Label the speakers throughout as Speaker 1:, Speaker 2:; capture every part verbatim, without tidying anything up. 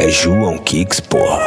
Speaker 1: É João Kicks, porra.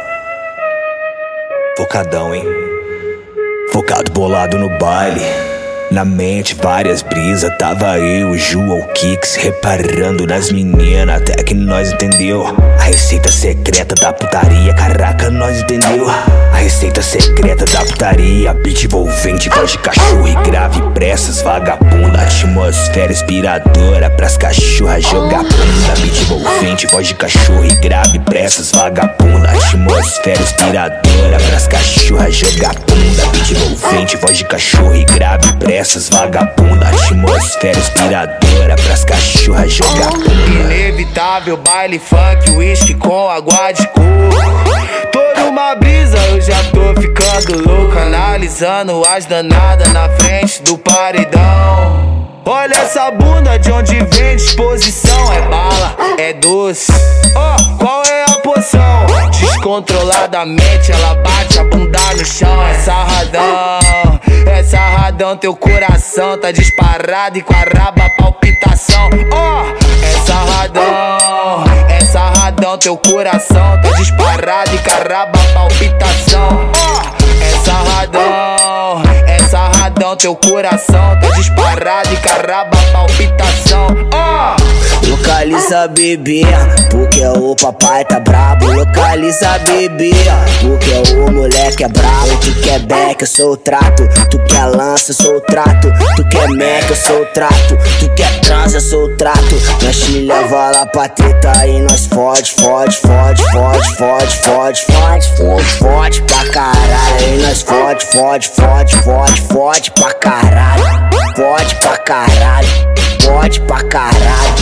Speaker 1: Focadão, hein? Focado, bolado no baile. Na mente várias brisas. Tava eu, João Kicks, reparando nas meninas. Até que nós entendeu a receita secreta da putaria. Caraca, nós entendeu a receita secreta da putaria. Beat envolvente, voz de cachorro e grave pressas vagabunda. Atmosfera inspiradora pras cachorras jogar bunda. Beat envolvente, voz de cachorro e grave pressas vagabunda. Atmosfera inspiradora pras cachorras jogar bunda. Beat envolvente, voz de cachorro e grave pressas vagabunda. Atmosfera inspiradora pras cachorras jogar bunda.
Speaker 2: Inevitável baile funk, whisky com água de coco. Tô numa brisa, eu já tô ficando louco, analisando as danadas na frente do paredão. Olha essa bunda, de onde vem disposição. É bala, é doce. Oh, qual é a poção? Descontroladamente ela bate a bunda no chão. É sarradão, é sarradão. Teu coração tá disparado e com a raba palpitação. Oh, é sarradão, é sarradão. Teu coração tá disparado e com a raba palpitação. Oh, é sarradão, é sarradão. Teu coração tá disparado e com a raba palpitação. Oh,
Speaker 3: localiza a bebê, porque o papai tá brabo. Localiza a bebê, porque o moleque é brabo. Tu quer back, eu sou o trato. Tu quer lança, eu sou o trato. Tu quer mac, eu sou o trato. Tu quer trans, eu sou o trato. Nós te leva lá pra treta e nós fode, fode, fode, fode, fode, fode, fode, fode, fode pra caralho. E nós fode, fode, fode, fode, fode pra caralho. Fode pra caralho, fode pra caralho.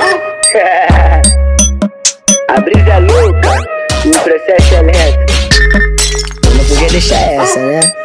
Speaker 4: A brisa é louca e o processo é lento.
Speaker 3: Eu não podia deixar essa, né?